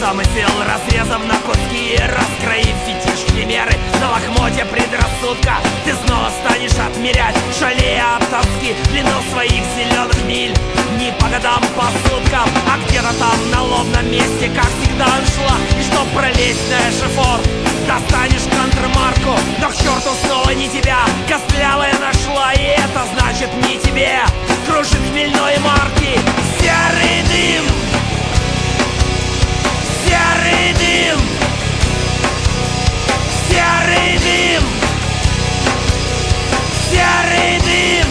Замысел разрезом на куски, раскроив фетиш химеры на лохмотья предрассудка. Ты снова станешь отмерять, шалея от тоски, длину своих зеленых миль. Не по годам, по суткам, а где-то там на лобном месте, как всегда, шла. И чтоб пролезть на эшафот, достанешь контрмарку. Но к черту снова не тебя, костлявая нашла, и это значит не тебе. Кружит хмельной марки серый дым, серый дым, серый дым, серый дым.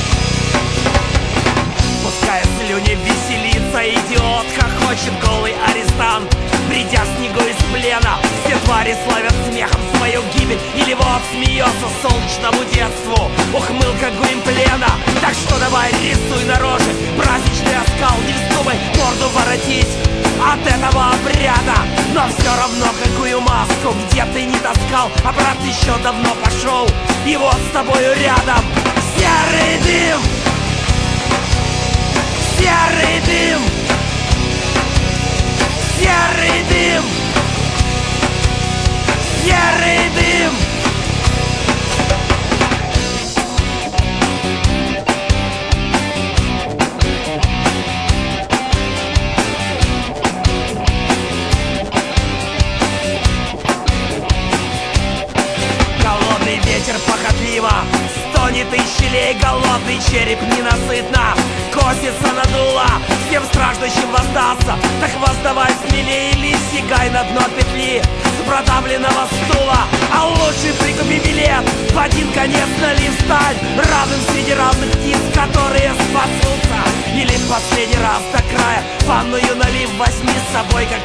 Пускай слюни веселится идиот, хохочет голый арестант, придя снегу из плена. Все твари славят смехом свою гибель, или вот смеется солнечному детству ухмылка Гуимплена. Так что давай рисуй на роже праздничный оскал, не вздумай морду воротить от этого обряда. Но все равно какую маску, где ты не таскал, а брат еще давно пошел, и вот с тобою рядом серый дым, серый дым, серый дым, серый дым. Голодный ветер похотливо стонет из щелей, голодный череп ненасытно косится надуло. Всем страждущим воздастся, так воздавай смелее, или сигай на дно петли с продавленного стула. А лучше прикупи билет в один конец на листаль, равным среди равных птиц, которые спасутся. Или в последний раз до края ванную налив, возьми с собой как